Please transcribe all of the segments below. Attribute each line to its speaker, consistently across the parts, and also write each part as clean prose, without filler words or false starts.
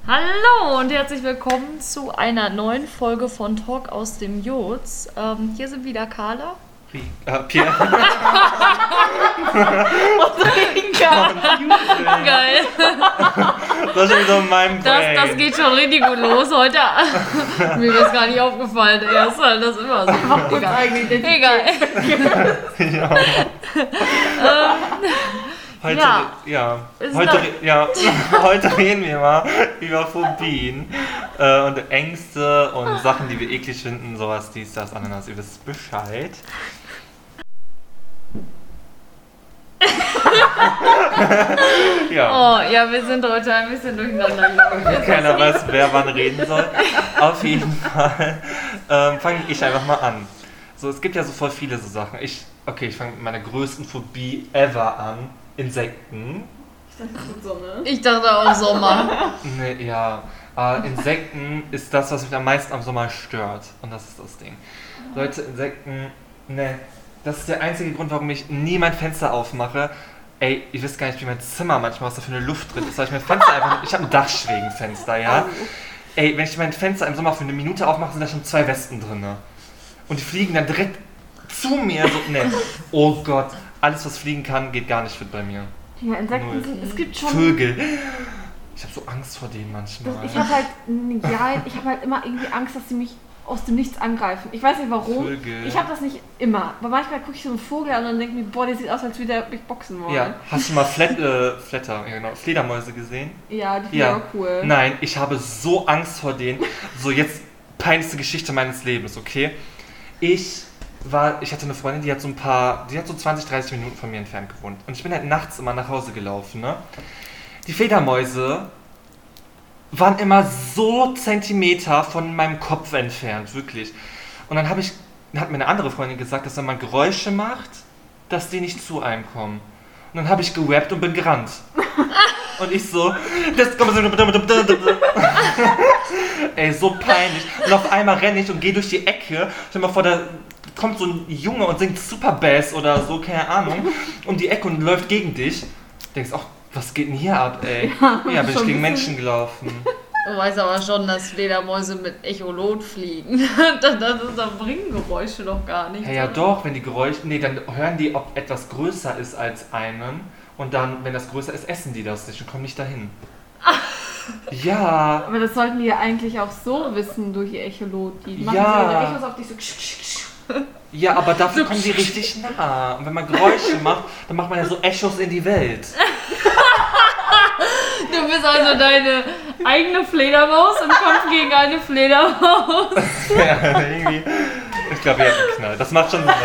Speaker 1: Hallo und herzlich willkommen zu einer neuen Folge von Talk aus dem Joz. Hier sind wieder Carla.
Speaker 2: Pierre.
Speaker 1: Und Rika. Geil.
Speaker 2: Das ist wieder mein Brain.
Speaker 1: Das geht schon richtig gut los heute. Mir ist gar nicht aufgefallen. Erst das ist immer so. Egal.
Speaker 2: Heute reden wir mal über Phobien und Ängste und Sachen, die wir eklig finden, sowas, dies, das, Ananas, ihr wisst Bescheid.
Speaker 1: Oh, ja, wir sind heute ein bisschen durcheinander, glaube ich.
Speaker 2: Keiner weiß, wer wann reden soll. Auf jeden Fall fange ich einfach mal an. So, es gibt ja so voll viele so Sachen. Ich fange mit meiner größten Phobie ever an. Insekten.
Speaker 1: Ich dachte auch Sommer.
Speaker 2: Nee, ja. Insekten ist das, was mich am meisten am Sommer stört. Und das ist das Ding. Leute, Insekten, ne. Das ist der einzige Grund, warum ich nie mein Fenster aufmache. Ey, ihr wisst gar nicht, wie mein Zimmer manchmal, was da für eine Luft drin ist, weil ich mein Fenster einfach... Ich habe ein Dachschrägenfenster, ja? Ey, wenn ich mein Fenster im Sommer für eine Minute aufmache, sind da schon 2 Wespen drin. Und die fliegen dann direkt zu mir. So, ne. Oh Gott. Alles, was fliegen kann, geht gar nicht fit bei mir.
Speaker 3: Ja, Insekten, es gibt schon...
Speaker 2: Vögel. Ich habe so Angst vor denen manchmal.
Speaker 3: Ich habe halt immer irgendwie Angst, dass sie mich aus dem Nichts angreifen. Ich weiß nicht warum.
Speaker 2: Vögel.
Speaker 3: Ich habe das nicht immer. Aber manchmal gucke ich so einen Vogel an und denke mir, boah, der sieht aus, als würde er mich boxen wollen.
Speaker 2: Ja, hast du mal Fledermäuse gesehen?
Speaker 3: Ja, die finde ich auch cool.
Speaker 2: Nein, ich habe so Angst vor denen. So, jetzt peinlichste Geschichte meines Lebens, okay? Ich hatte eine Freundin, die hat so 20, 30 Minuten von mir entfernt gewohnt. Und ich bin halt nachts immer nach Hause gelaufen, ne? Die Fledermäuse waren immer so Zentimeter von meinem Kopf entfernt, wirklich. Und dann hat mir eine andere Freundin gesagt, dass wenn man Geräusche macht, dass die nicht zu einem kommen. Und dann habe ich gerappt und bin gerannt. Und ich so, ey, so peinlich. Und auf einmal renne ich und gehe durch die Ecke. Stell dir mal vor, da kommt so ein Junge und singt Superbass oder so, keine Ahnung, um die Ecke und läuft gegen dich. Du denkst auch, was geht denn hier ab, ey? Ja, bin ich gegen Menschen gelaufen.
Speaker 1: Du weißt aber schon, dass Fledermäuse mit Echolot fliegen. Das bringen Geräusche doch gar nicht.
Speaker 2: Ja, doch, wenn die Geräusche... Nee, dann hören die, ob etwas größer ist als einen. Und dann, wenn das größer ist, essen die das nicht und kommen nicht dahin. Ja.
Speaker 3: Aber das sollten die ja eigentlich auch so wissen durch ihr Echolot. Die machen so ihre Echos auf dich so...
Speaker 2: Ja, aber dafür kommen die richtig nah. Und wenn man Geräusche macht, dann macht man ja so Echos in die Welt.
Speaker 1: Du bist also deine eigene Fledermaus im Kampf gegen eine Fledermaus.
Speaker 2: Ja, irgendwie. Ich glaube, ihr habt einen Knall. Das macht schon Sinn.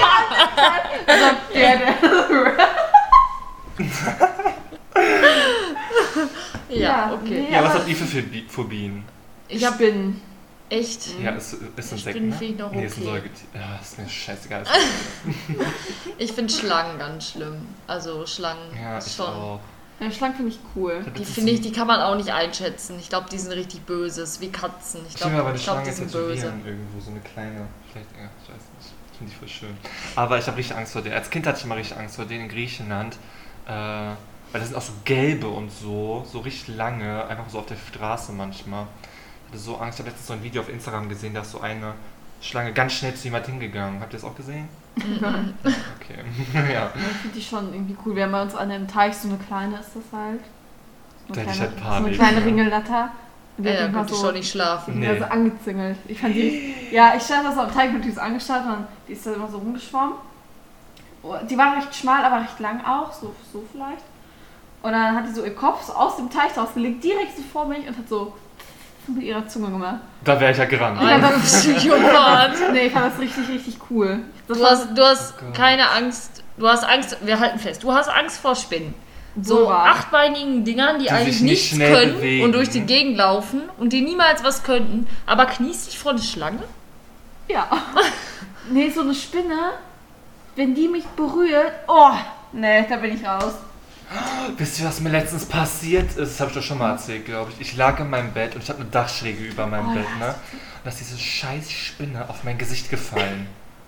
Speaker 1: Ja, okay.
Speaker 2: Ja, was habt ihr für Phobien?
Speaker 1: Ich bin... Echt?
Speaker 2: Ja, ist ein Sekt, ne?
Speaker 1: Finde ich noch okay.
Speaker 2: Nee, ist ein Säugetier. Ja, ist mir scheißegal.
Speaker 1: Ich finde Schlangen ganz schlimm. Also Schlangen schon.
Speaker 2: Auch.
Speaker 3: Ja, Schlangen finde ich cool.
Speaker 1: Die kann man auch nicht einschätzen. Ich glaube, die sind richtig böse. Ist wie Katzen. Ich glaube, die sind böse.
Speaker 2: Irgendwo so eine kleine, vielleicht, ja, ich weiß nicht. Finde ich voll schön. Aber ich habe richtig Angst vor denen. Als Kind hatte ich immer richtig Angst vor denen in Griechenland. Weil das sind auch so gelbe und so richtig lange, einfach so auf der Straße manchmal. Ich hatte so Angst. Ich habe letztens so ein Video auf Instagram gesehen, da ist so eine Schlange ganz schnell zu jemand hingegangen. Habt ihr das auch gesehen? Okay, ja.
Speaker 3: Ich finde die schon irgendwie cool. Wir haben bei uns an dem Teich so eine kleine, ist das halt.
Speaker 2: Da hätte ich halt
Speaker 3: so eine kleine Ringellatter.
Speaker 1: Ja, da konnte ich schon nicht schlafen.
Speaker 3: Die war so angezingelt. Ich fand die... Ja, ich stand da so am Teich und die ist angestarrt und die ist da immer so rumgeschwommen. Die war recht schmal, aber recht lang auch, so vielleicht. Und dann hat die so ihr Kopf so aus dem Teich rausgelegt, direkt so vor mich und hat so mit ihrer Zunge gemacht.
Speaker 2: Da wäre ich ja gerannt.
Speaker 3: Nee, ich fand das richtig, richtig cool.
Speaker 1: Du hast keine Angst, du hast Angst, wir halten fest, du hast Angst vor Spinnen. So achtbeinigen Dingern, die eigentlich nichts können bewegen. Und durch die Gegend laufen und die niemals was könnten, aber kniest dich vor eine Schlange?
Speaker 3: Ja. Nee, so eine Spinne, wenn die mich berührt, oh, nee, da bin ich raus.
Speaker 2: Wisst ihr, was mir letztens passiert ist? Das habe ich doch schon mal erzählt, glaube ich. Ich lag in meinem Bett und ich habe eine Dachschräge über meinem Bett, ne? Und da ist diese scheiß Spinne auf mein Gesicht gefallen.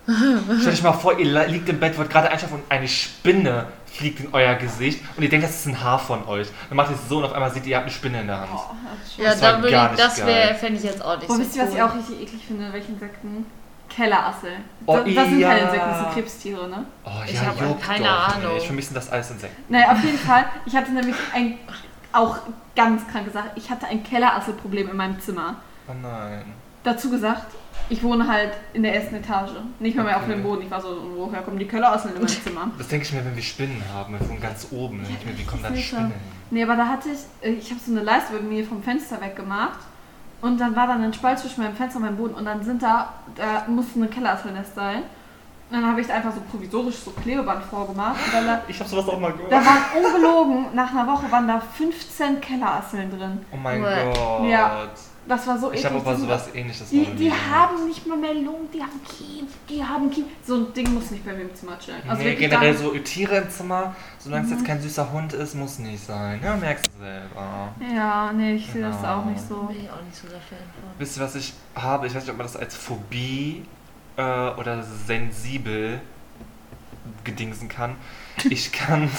Speaker 2: Stellt euch mal vor, ihr liegt im Bett, wollt gerade einschlafen und eine Spinne fliegt in euer Gesicht und ihr denkt, das ist ein Haar von euch. Dann macht ihr es so und auf einmal seht ihr, ihr habt eine Spinne in der Hand.
Speaker 1: Oh, das fände ich jetzt auch nicht so
Speaker 3: wisst ihr, was ich auch richtig eklig finde? Welche Insekten? Kellerassel. Das sind keine Insekten, das sind Krebstiere, ne?
Speaker 2: Oh ja, ich habe
Speaker 1: keine Ahnung.
Speaker 2: Ich vermisse das alles Insekten.
Speaker 3: Naja, auf jeden Fall. Ich hatte nämlich auch ganz kranke Sache. Ich hatte ein Kellerasselproblem in meinem Zimmer.
Speaker 2: Oh nein.
Speaker 3: Dazu gesagt, ich wohne halt in der ersten Etage. Nicht mal mehr auf dem Boden. Ich war so, woher kommen die Kellerasseln in meinem Zimmer?
Speaker 2: Das denke ich mir, wenn wir Spinnen haben. Wir wohnen ganz oben. Ja, wie kommen dann Spinnen hin?
Speaker 3: Nee, aber da hatte ich habe so eine Leiste bei mir vom Fenster weggemacht. Und dann war dann ein Spalt zwischen meinem Fenster und meinem Boden. Und dann da musste eine Kellerasselnest sein. Und dann habe ich da einfach so provisorisch so Klebeband vorgemacht.
Speaker 2: Ich habe sowas auch mal gehört.
Speaker 3: Da waren ungelogen, nach einer Woche waren da 15 Kellerasseln drin.
Speaker 2: Oh mein Gott.
Speaker 3: Ja, das war so eklig.
Speaker 2: Ich habe aber sowas Ähnliches.
Speaker 3: Die haben nicht mal Melungen, die haben Kiefer. So ein Ding muss nicht bei mir im Zimmer chillen. Also
Speaker 2: nee, generell so Tiere im Zimmer, solange es jetzt kein süßer Hund ist, muss nicht sein. Ja, merkst du selber.
Speaker 3: Ja, nee, ich sehe das auch nicht so.
Speaker 1: Bin ich auch nicht so der Fan von.
Speaker 2: Wisst ihr, was ich habe? Ich weiß nicht, ob man das als Phobie oder sensibel gedingsen kann. Ich könnte,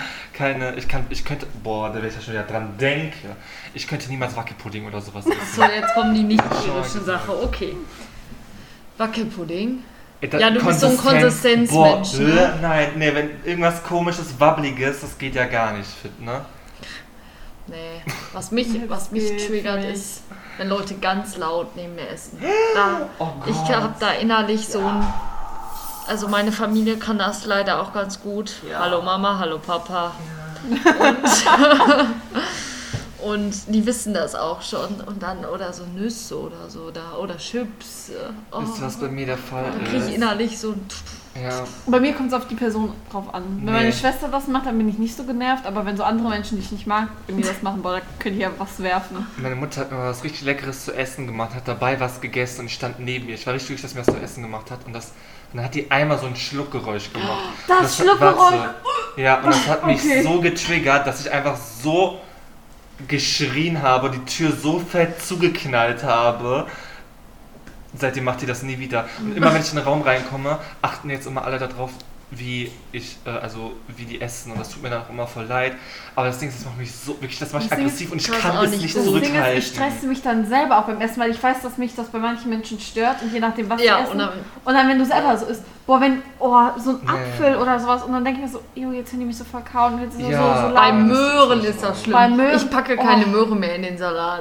Speaker 2: da wenn ich ja schon wieder dran denke, ich könnte niemals Wackelpudding oder sowas essen.
Speaker 1: So, jetzt kommen die nicht tierischen Sachen. Okay. Wackelpudding? Ja, du bist so ein Konsistenzmensch.
Speaker 2: Nein, wenn irgendwas komisches, wabbeliges, das geht ja gar nicht fit, ne?
Speaker 1: Nee, was mich triggert ist, wenn Leute ganz laut neben mir essen. Ich habe da innerlich so ein... Also meine Familie kann das leider auch ganz gut. Ja. Hallo Mama, hallo Papa. Ja. Und die wissen das auch schon. Und dann, oder so Nüsse oder so, oder Chips.
Speaker 2: Wisst ihr, was bei mir der Fall ist?
Speaker 1: Dann kriege ich innerlich so ein...
Speaker 2: Ja.
Speaker 3: Bei mir kommt es auf die Person drauf an. Wenn meine Schwester das macht, dann bin ich nicht so genervt. Aber wenn so andere Menschen, die ich nicht mag, wenn die das machen, da könnte ich ja was werfen.
Speaker 2: Meine Mutter hat mir was richtig Leckeres zu essen gemacht, hat dabei was gegessen und ich stand neben ihr. Ich war richtig glücklich, dass mir das zu essen gemacht hat. Und dann hat die einmal so ein Schluckgeräusch gemacht.
Speaker 3: Das Schluckgeräusch?
Speaker 2: Ja, und das hat mich so getriggert, dass ich einfach so geschrien habe, die Tür so fett zugeknallt habe. Seitdem macht die das nie wieder. Und immer wenn ich in den Raum reinkomme, achten jetzt immer alle darauf, wie die essen. Und das tut mir dann auch immer voll leid. Aber das Ding ist, das macht mich so, wirklich, das macht mich aggressiv und ich kann es nicht zurückhalten.
Speaker 3: Ich stresse mich dann selber auch beim Essen, weil ich weiß, dass mich das bei manchen Menschen stört und je nachdem, was sie essen. Und dann, wenn du selber so isst, so ein Apfel oder sowas und dann denke ich mir so, jetzt haben die mich so verkauen. Und jetzt so
Speaker 1: bei Möhren ist das schlimm. Ich packe keine Möhre mehr in den Salat.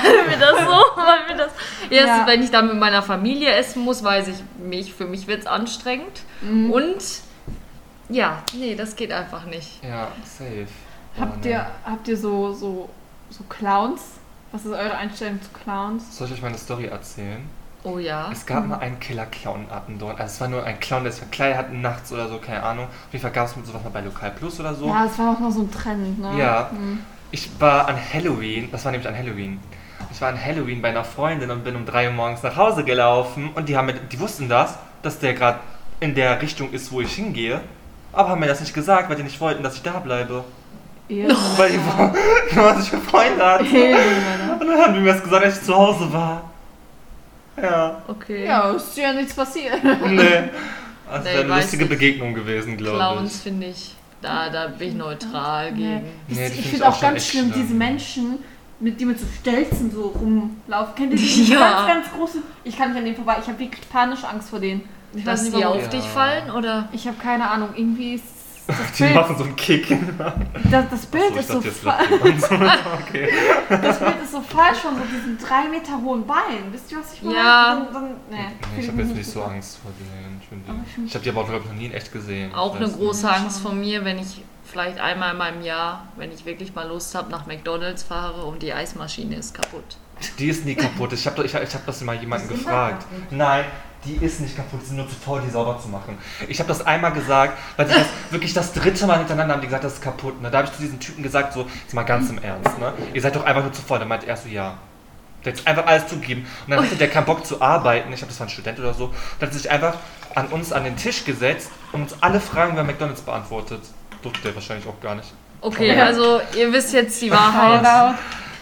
Speaker 1: Wenn ich dann mit meiner Familie essen muss, weiß ich, für mich wird es anstrengend. Und das geht einfach nicht.
Speaker 2: Ja, safe.
Speaker 3: Habt ihr so Clowns? Was ist eure Einstellung zu Clowns?
Speaker 2: Soll ich euch meine Story erzählen?
Speaker 1: Oh ja.
Speaker 2: Es gab mal einen Killer-Clown dort. Also es war nur ein Clown, der sich verkleidet hat nachts oder so, keine Ahnung. Auf jeden Fall gab es mit sowas mal bei Lokal Plus oder so.
Speaker 3: Ja, es war auch noch so ein Trend, ne?
Speaker 2: Ja. Ich war an Halloween, das war nämlich an Halloween. Ich war an Halloween bei einer Freundin und bin um 3 Uhr morgens nach Hause gelaufen und die wussten dass der gerade in der Richtung ist, wo ich hingehe, aber haben mir das nicht gesagt, weil die nicht wollten, dass ich da bleibe. Weil die was ich für Freunde hatte. Und dann haben die mir das gesagt, als ich zu Hause war. Ja.
Speaker 1: Okay.
Speaker 3: Ja, ist ja nichts passiert.
Speaker 2: Nee. Also wäre eine lustige Begegnung gewesen, glaube ich.
Speaker 1: Clowns finde ich, da bin ich neutral gegen.
Speaker 3: Nee, ich finde auch ganz schlimm, diese Menschen, die mit so Stelzen so rumlaufen. Kennt ihr die ganz, ganz großen? Ich kann nicht an denen vorbei. Ich habe wirklich panische Angst vor denen.
Speaker 1: Dass die auf dich fallen, oder?
Speaker 3: Ich habe keine Ahnung. Irgendwie ist
Speaker 2: die machen so einen Kick.
Speaker 3: Das Bild ist so falsch.
Speaker 2: Okay.
Speaker 3: Das Bild ist so falsch von so diesen 3 Meter hohen Beinen. Wisst ihr, was ich meine?
Speaker 1: Ja.
Speaker 2: Ich habe jetzt nicht so Angst vor denen. Ich habe die aber auch, glaube ich, noch nie in echt gesehen.
Speaker 1: Auch eine große Angst von mir, wenn ich vielleicht einmal in meinem Jahr, wenn ich wirklich mal Lust habe, nach McDonald's fahre und die Eismaschine ist kaputt.
Speaker 2: Die ist nie kaputt. Ich hab das mal jemanden gefragt. Nein, die ist nicht kaputt, die sind nur zu faul, die sauber zu machen. Ich habe das einmal gesagt, weil sie das wirklich das 3. Mal hintereinander haben die gesagt, das ist kaputt. Ne? Da habe ich zu diesem Typen gesagt, so, jetzt mal ganz im Ernst, ne? Ihr seid doch einfach nur zu faul. Dann meinte er so, ja. Der hat einfach alles zugegeben. Und dann hatte der keinen Bock zu arbeiten. Ich glaube, das war ein Student oder so. Und dann hat sich einfach an uns an den Tisch gesetzt und uns alle Fragen über McDonald's beantwortet. Durfte der wahrscheinlich auch gar nicht.
Speaker 1: Okay, also ihr wisst jetzt die Wahrheit.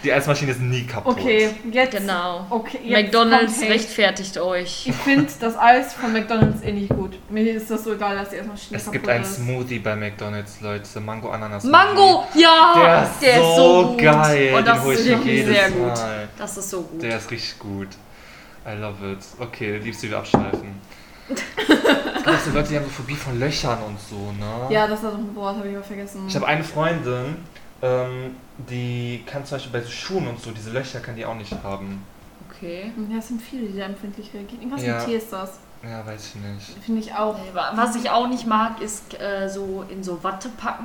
Speaker 2: Die Eismaschine ist nie kaputt.
Speaker 3: Okay, jetzt.
Speaker 1: Genau.
Speaker 3: Okay, jetzt
Speaker 1: McDonald's rechtfertigt euch.
Speaker 3: Ich finde das Eis von McDonald's nicht gut. Mir ist das so egal, dass die Eismaschine
Speaker 2: Es
Speaker 3: kaputt
Speaker 2: gibt einen
Speaker 3: ist.
Speaker 2: Smoothie bei McDonald's, Leute. Mango-Ananas.
Speaker 1: Mango! Ja!
Speaker 2: Der ist so
Speaker 1: gut.
Speaker 2: geil.
Speaker 1: Und das
Speaker 2: Den hol ich
Speaker 1: ist
Speaker 2: mir
Speaker 1: wirklich
Speaker 2: jedes
Speaker 1: sehr gut.
Speaker 2: Mal.
Speaker 1: Das ist so gut.
Speaker 2: Der ist richtig gut. I love it. Okay, liebst du, wie wir abschweifen. Das sind Leute, die haben so Phobie von Löchern und so, ne?
Speaker 3: Ja, das ist doch ein Wort, habe ich mal vergessen.
Speaker 2: Ich habe eine Freundin, die kann zum Beispiel bei so Schuhen und so, diese Löcher kann die auch nicht haben.
Speaker 1: Okay.
Speaker 3: Ja, es sind viele, die da empfindlich reagieren. Irgendwas
Speaker 2: Ja.
Speaker 3: mit Tee ist das.
Speaker 2: Ja, weiß ich nicht.
Speaker 3: Finde ich auch.
Speaker 1: Was ich auch nicht mag, ist so in so Watte packen.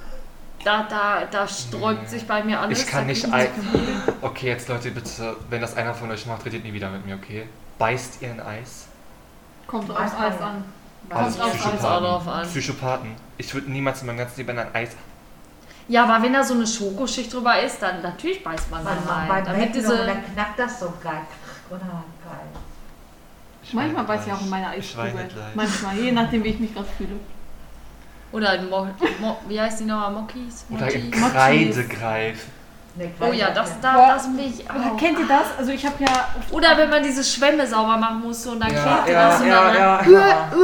Speaker 1: Da sträubt sich bei mir alles.
Speaker 2: Ich kann nicht... Okay, jetzt Leute, bitte, wenn das einer von euch macht, redet nie wieder mit mir, okay? Beißt ihr ein Eis?
Speaker 3: Kommt aufs Eis an.
Speaker 2: Alles
Speaker 1: Kommt aufs Eis auch drauf an.
Speaker 2: Psychopathen. Ich würde niemals in meinem ganzen Leben ein Eis...
Speaker 1: Ja, aber wenn da so eine Schokoschicht drüber ist, dann natürlich beißt man dann rein. Damit
Speaker 4: dann knackt das so geil. Oder geil.
Speaker 3: Manchmal beiß ich auch in meine Eiskugel.
Speaker 2: Schweinefleisch.
Speaker 3: Manchmal, je nachdem, wie ich mich gerade fühle.
Speaker 1: Oder ein wie heißt die nochmal? Mokis?
Speaker 2: Oder in Kreidegreif.
Speaker 1: Oh ja, das will ich auch.
Speaker 3: Kennt ihr das? Also ich habe ja...
Speaker 1: Oder wenn man diese Schwämme sauber machen muss und dann klebt das und dann...
Speaker 3: Ja, ich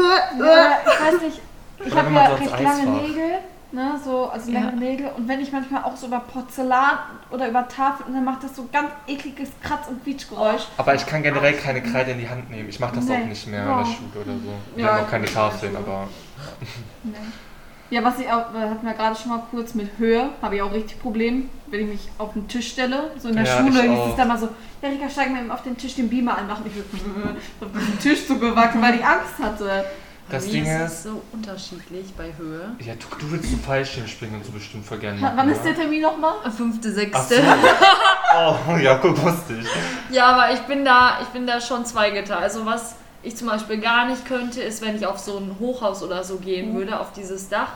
Speaker 3: weiß nicht, ich
Speaker 2: Oder
Speaker 3: habe
Speaker 2: wenn
Speaker 3: ja
Speaker 2: man so ans
Speaker 3: recht lange
Speaker 2: Eisfach.
Speaker 3: Nägel, ne, also lange Nägel, und wenn ich manchmal auch so über Porzellan oder über Tafel, und dann macht das so ganz ekliges Kratz- und Quietschgeräusch.
Speaker 2: Aber ich kann generell keine Kreide in die Hand nehmen. Ich mache das auch nicht mehr in der Schule oder so. Wir haben auch keine Tafeln, aber...
Speaker 3: Nee. Ja, was ich auch, hatten wir gerade schon mal kurz mit Höhe, habe ich auch richtig Probleme, wenn ich mich auf den Tisch stelle. So in der Schule hieß es dann mal so, ja Rika, steig mal eben auf den Tisch den Beamer anmachen. Ich würde auf den Tisch so gewackt, weil ich Angst hatte.
Speaker 2: Das
Speaker 1: Mir
Speaker 2: Ding
Speaker 1: ist
Speaker 2: ist...
Speaker 1: so unterschiedlich bei Höhe.
Speaker 2: Ja, du willst so Fallschirm springen und so bestimmt voll gerne.
Speaker 3: Wann ist der Termin nochmal?
Speaker 1: 5.6.
Speaker 2: Ach so. Oh, ja, guck, wusste ich.
Speaker 1: Ja, aber ich bin da schon zweigeteilt. Also was ich zum Beispiel gar nicht könnte, ist, wenn ich auf so ein Hochhaus oder so gehen würde, auf dieses Dach.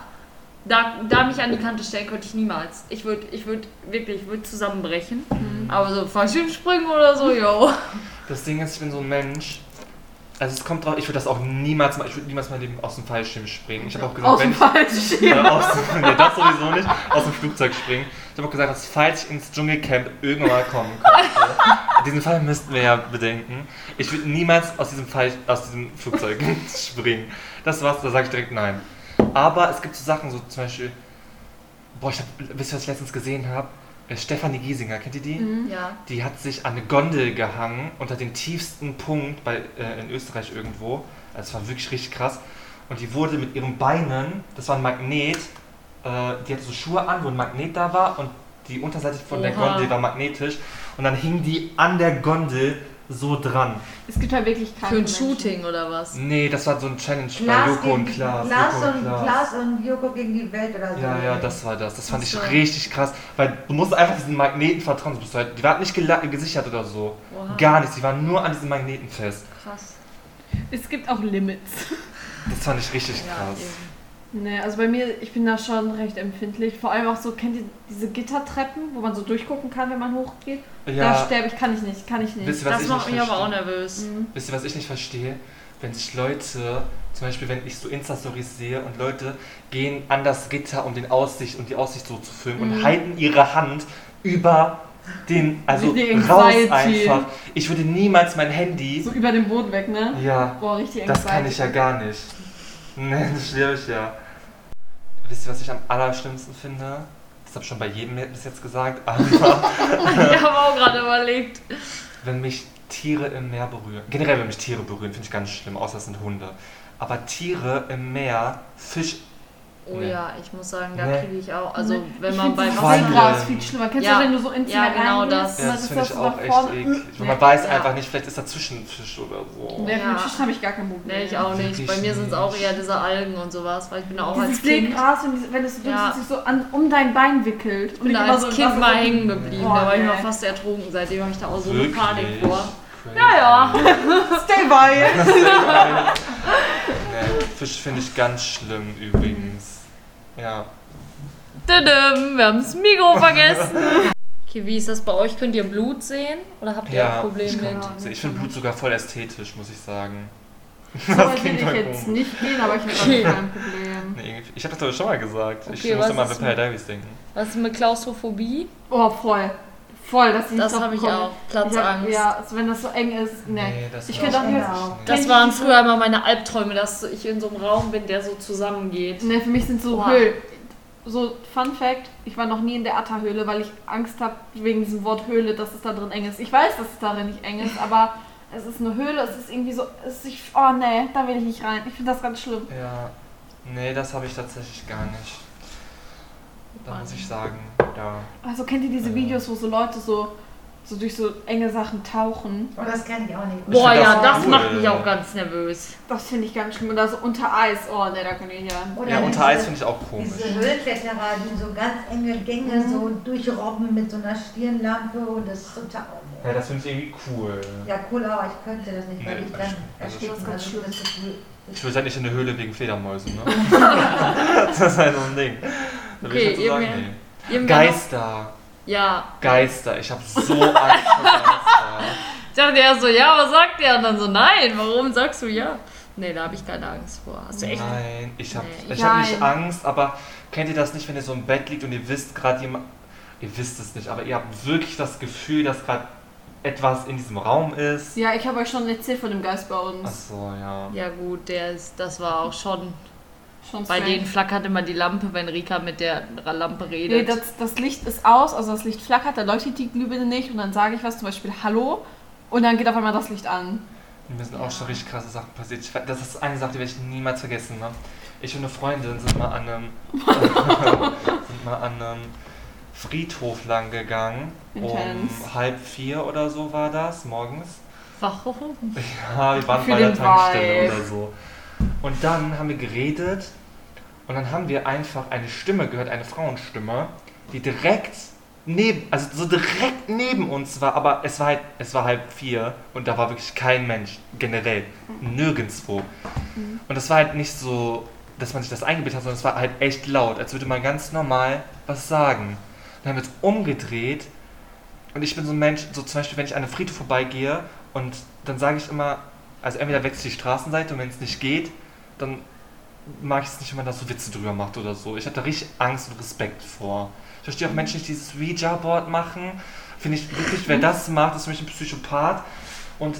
Speaker 1: Da mich an die Kante stellen könnte ich niemals. Ich würde zusammenbrechen. Aber so Fallschirmspringen oder so, yo.
Speaker 2: Das Ding ist, ich bin so ein Mensch. Also es kommt drauf, ich würde niemals mein Leben aus dem Fallschirm springen. Ich habe auch gesagt,
Speaker 3: aus dem Fallschirm?
Speaker 2: Nee, das sowieso nicht, aus dem Flugzeug springen. Ich habe auch gesagt, dass falls ich ins Dschungelcamp irgendwann mal kommen könnte, diesen Fall müssten wir ja bedenken, ich würde niemals aus diesem Flugzeug springen. Das war's, da sage ich direkt nein. Aber es gibt so Sachen, so zum Beispiel, wisst ihr, was ich letztens gesehen habe? Stefanie Giesinger, kennt ihr die?
Speaker 1: Ja.
Speaker 2: Die hat sich an eine Gondel gehangen, unter den tiefsten Punkt in Österreich irgendwo. Das war wirklich richtig krass. Und die wurde mit ihren Beinen, das war ein Magnet, die hatte so Schuhe an, wo ein Magnet da war und die Unterseite von der Gondel war magnetisch. Und dann hing die an der Gondel so dran.
Speaker 3: Es gibt halt wirklich keine
Speaker 1: Für ein
Speaker 3: Menschen.
Speaker 1: Shooting oder was?
Speaker 2: Nee, das war so ein Challenge bei Joko und Klaas.
Speaker 4: Klaas und Joko gegen die Welt oder so.
Speaker 2: Ja, das war das. Das fand ich richtig krass. Weil du musst einfach diesen Magneten vertrauen. Die war nicht gesichert oder so.
Speaker 1: Oha.
Speaker 2: Gar nichts. Die war nur an diesen Magneten fest.
Speaker 1: Krass.
Speaker 3: Es gibt auch Limits.
Speaker 2: Das fand ich richtig krass.
Speaker 3: Nee, also bei mir, ich bin da schon recht empfindlich. Vor allem auch so, kennt ihr diese Gittertreppen, wo man so durchgucken kann, wenn man hochgeht?
Speaker 2: Ja.
Speaker 3: Da sterbe ich, kann ich nicht.
Speaker 2: Wisst ihr, was
Speaker 1: Das macht mich aber auch nervös.
Speaker 2: Wisst ihr, was ich nicht verstehe? Wenn sich Leute, zum Beispiel wenn ich so Insta-Stories sehe und Leute gehen an das Gitter, um die Aussicht so zu filmen und halten ihre Hand über den, also raus einfach. Ich würde niemals mein Handy...
Speaker 3: So über den Boden weg, ne?
Speaker 2: Ja,
Speaker 3: boah, richtig
Speaker 2: das kann ich ja gar nicht. Ne, das sterbe ich ja. Wisst ihr, was ich am allerschlimmsten finde? Das habe ich schon bei jedem bis jetzt gesagt, aber...
Speaker 1: Ich habe auch gerade überlegt.
Speaker 2: Wenn mich Tiere im Meer berühren, generell wenn mich Tiere berühren, finde ich ganz schlimm, außer es sind Hunde. Aber Tiere im Meer, Fisch...
Speaker 1: Oh
Speaker 2: nee.
Speaker 1: ja, ich muss sagen, da kriege ich auch, also wenn
Speaker 3: ich
Speaker 1: man bei
Speaker 3: Wassergras viel schlimmer. Kennst du, wenn du so ins
Speaker 1: Ja, genau
Speaker 3: reingehst,
Speaker 1: das.
Speaker 2: Ja, das finde ich auch echt eklig. Man weiß einfach nicht, vielleicht ist dazwischen Fisch oder so.
Speaker 3: Mit Fisch habe ich gar keinen Bock.
Speaker 1: Nee, ich auch nicht. Bei mir sind es auch eher diese Algen und sowas, weil ich bin auch als
Speaker 3: Kind...
Speaker 1: Kind...
Speaker 3: Gras, wenn es sich so um dein Bein wickelt.
Speaker 1: Ich bin da als Kind mal hängen geblieben, da war ich
Speaker 3: nee.
Speaker 1: mal fast ertrunken. Seitdem habe ich da auch so eine
Speaker 2: Wirklich?
Speaker 1: Panik vor.
Speaker 2: Crazy.
Speaker 1: Ja.
Speaker 3: Stay by!
Speaker 2: Nee, Fisch finde ich ganz schlimm übrigens. Ja.
Speaker 1: Wir haben das Mikro vergessen. Okay, wie ist das bei euch? Könnt ihr Blut sehen? Oder habt ihr ein Problem mit?
Speaker 2: Ich finde Blut sogar voll ästhetisch, muss ich sagen.
Speaker 3: So weit will ich jetzt nicht gehen, aber ich habe kein Problem.
Speaker 2: Nee, ich habe das doch schon mal gesagt.
Speaker 1: Okay,
Speaker 2: ich musste mal an Vampire Diaries denken.
Speaker 1: Was ist mit Klaustrophobie?
Speaker 3: Oh, voll. Voll, dass ich
Speaker 1: das habe ich auch. Platzangst.
Speaker 3: Ja, also wenn das so eng ist. Nee, ich könnte auch nicht.
Speaker 1: Das waren früher immer meine Albträume, dass ich in so einem Raum bin, der so zusammengeht.
Speaker 3: Nee, für mich sind so Höhlen. So, Fun Fact, ich war noch nie in der Atta-Höhle, weil ich Angst habe wegen diesem Wort Höhle, dass es da drin eng ist. Ich weiß, dass es darin nicht eng ist, aber es ist eine Höhle, es ist irgendwie so, oh nee, da will ich nicht rein. Ich finde das ganz schlimm.
Speaker 2: Ja, nee, das habe ich tatsächlich gar nicht. Da muss ich sagen, ja.
Speaker 3: Also kennt ihr diese Videos, wo so Leute so durch so enge Sachen tauchen?
Speaker 4: Oh, das kenne ich auch nicht.
Speaker 1: Boah, ja, das macht mich auch ganz nervös.
Speaker 3: Das finde ich ganz schlimm. Oder so unter Eis. Oh, ne, da kann ich ja.
Speaker 2: Ja, unter Eis finde ich auch komisch.
Speaker 4: Diese Höhlenkletterer, die so ganz enge Gänge so durchrobben mit so einer Stirnlampe und das ist total...
Speaker 2: Ja, das finde ich irgendwie cool.
Speaker 4: Ja, cool, aber ich könnte das nicht, weil ich dann
Speaker 3: das ganz schlimm.
Speaker 2: Ich will halt nicht in eine Höhle wegen Fledermäusen, ne? Das ist halt so ein Ding. Da will ich halt so sagen, nee. Geister.
Speaker 1: Ja.
Speaker 2: Geister. Ich habe so Angst vor Geister.
Speaker 1: Ich dachte erst so, ja, was sagt der? Und dann so, nein, warum sagst du ja? Nee, da habe ich keine Angst vor. Hast du echt?
Speaker 2: Nein, ich habe nicht Angst, aber kennt ihr das nicht, wenn ihr so im Bett liegt und ihr wisst gerade jemand, ihr wisst es nicht, aber ihr habt wirklich das Gefühl, dass gerade etwas in diesem Raum ist?
Speaker 3: Ja, ich habe euch schon erzählt von dem Geist bei uns.
Speaker 2: Ach so, ja.
Speaker 1: Ja gut, das war auch schon bei
Speaker 3: strange.
Speaker 1: denen flackert immer die Lampe, wenn Rika mit der Lampe redet.
Speaker 3: Nee, das Licht ist aus, also das Licht flackert, da leuchtet die Glühbirne nicht und dann sage ich was, zum Beispiel Hallo und dann geht auf einmal das Licht an.
Speaker 2: Mir sind auch schon richtig krasse Sachen passiert. Das ist eine Sache, die werde ich niemals vergessen. Ne? Ich und eine Freundin sind mal an einem Friedhof lang gegangen.
Speaker 3: Intense.
Speaker 2: Um 3:30 oder so war das, morgens.
Speaker 1: Warum?
Speaker 2: Ja, wir waren bei der Tankstelle oder so. Und dann haben wir geredet und dann haben wir einfach eine Stimme gehört, eine Frauenstimme, die direkt neben uns war, aber es war 3:30 und da war wirklich kein Mensch, generell, nirgendwo. Und es war halt nicht so, dass man sich das eingebildet hat, sondern es war halt echt laut, als würde man ganz normal was sagen. Dann haben wir uns umgedreht und ich bin so ein Mensch, so zum Beispiel, wenn ich an einem Friedhof vorbeigehe und dann sage ich immer, also entweder wechsle ich die Straßenseite und wenn es nicht geht, dann mag ich es nicht, wenn man da so Witze drüber macht oder so. Ich habe da richtig Angst und Respekt vor. Ich verstehe auch Menschen, die dieses Ouija-Board machen. Finde ich wirklich, wer das macht, ist für mich ein Psychopath. Und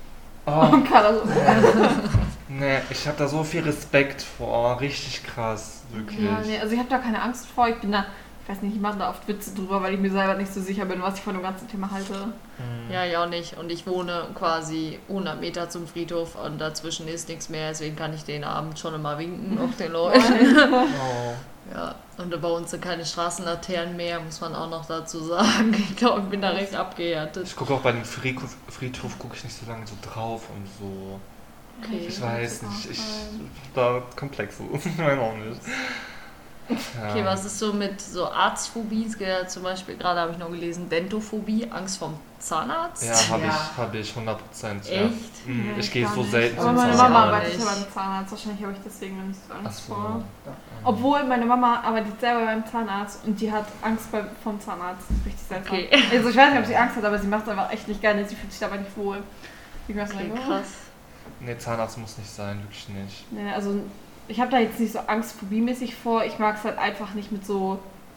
Speaker 2: nee, ich habe da so viel Respekt vor. Richtig krass, wirklich.
Speaker 3: Ja, nee, also ich habe da keine Angst vor. Ich weiß nicht, ich mache da oft Witze drüber, weil ich mir selber nicht so sicher bin, was ich von dem ganzen Thema halte.
Speaker 1: Ja, ich auch nicht. Und ich wohne quasi 100 Meter zum Friedhof und dazwischen ist nichts mehr. Deswegen kann ich den Abend schon immer winken auf den Leuten.
Speaker 2: Oh.
Speaker 1: Ja, und bei uns sind keine Straßenlaternen mehr, muss man auch noch dazu sagen. Ich glaube, ich bin da recht abgehärtet.
Speaker 2: Ich gucke auch bei dem Friedhof gucke ich nicht so lange so drauf und so.
Speaker 1: Okay.
Speaker 2: Ich weiß nicht, da komplex so. Ich meine auch nicht. Ja.
Speaker 1: Okay, was ist so mit so Arztphobie? Zum Beispiel, gerade habe ich noch gelesen, Dentophobie, Angst vorm Zahnarzt.
Speaker 2: Ja, habe ich 100%.
Speaker 1: Echt?
Speaker 2: Ja. Ich gehe so selten
Speaker 3: zum
Speaker 2: zum
Speaker 3: Zahnarzt.
Speaker 1: Zahnarzt.
Speaker 3: Meine Mama arbeitet ja beim Zahnarzt, wahrscheinlich habe ich deswegen nicht so Angst vor. Obwohl meine Mama arbeitet selber beim Zahnarzt und die hat Angst vom Zahnarzt. Richtig seltsam.
Speaker 1: Okay.
Speaker 3: Also ich weiß nicht, ob sie Angst hat, aber sie macht es einfach echt nicht gerne. Sie fühlt sich dabei nicht wohl. Ich weiß nicht.
Speaker 1: Krass.
Speaker 2: Nee, Zahnarzt muss nicht sein, wirklich nicht.
Speaker 3: Nee, also ich habe da jetzt nicht so Angst-phobie-mäßig vor. Ich mag es halt einfach nicht mit so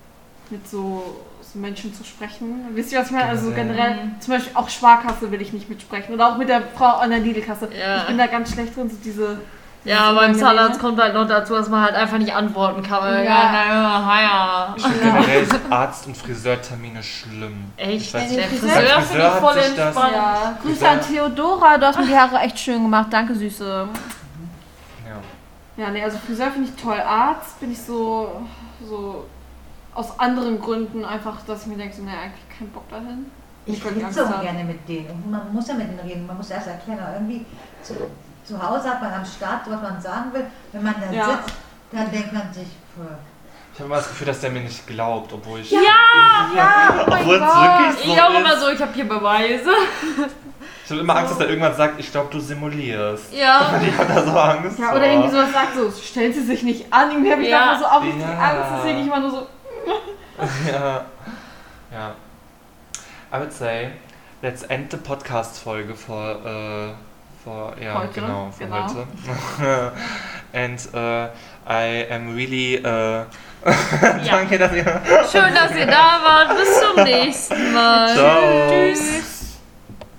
Speaker 3: Menschen zu sprechen. Wisst ihr, was ich meine? Also generell, zum Beispiel auch Sparkasse will ich nicht mitsprechen. Oder auch mit der Frau an der Lidl-Kasse.
Speaker 1: Ja.
Speaker 3: Ich bin da ganz schlecht drin, so diese...
Speaker 1: Ja, beim Zahnarzt kommt halt noch dazu, dass man halt einfach nicht antworten kann.
Speaker 2: Ich finde generell Arzt- und Friseurtermine schlimm.
Speaker 1: Echt?
Speaker 3: Der
Speaker 1: Friseur finde ich voll entspannt.
Speaker 3: Ja. Grüße an Theodora, du hast mir die Haare echt schön gemacht. Danke, Süße. Ja, nee, also Friseur finde ich toll. Arzt bin ich so aus anderen Gründen einfach, dass ich mir denke, so, nee, eigentlich keinen Bock dahin.
Speaker 4: Ich rede so gerne mit denen. Und man muss ja mit denen reden, man muss erst erklären, aber irgendwie zu Hause hat man am Start, was man sagen will. Wenn man da sitzt, dann denkt man sich,
Speaker 2: ich habe immer das Gefühl, dass der mir nicht glaubt, obwohl ich...
Speaker 3: Ja,
Speaker 2: obwohl es wirklich so
Speaker 1: ich auch
Speaker 2: ist.
Speaker 1: immer so, ich habe hier Beweise.
Speaker 2: Ich habe immer Angst, dass er irgendwann sagt, ich glaube, du simulierst.
Speaker 1: Ja.
Speaker 2: Ich habe da so Angst.
Speaker 3: Ja, oder irgendwie sowas sagt, so, stellen Sie sich nicht an. Irgendwie habe ich da so auf Angst, deswegen ich immer nur so...
Speaker 2: Ja. I would say, let's end the podcast-Folge for
Speaker 3: heute.
Speaker 2: Heute. And I am really Danke, dass ihr...
Speaker 1: Schön, dass ihr da wart. Bis zum nächsten Mal.
Speaker 2: Ciao.
Speaker 1: Tschüss.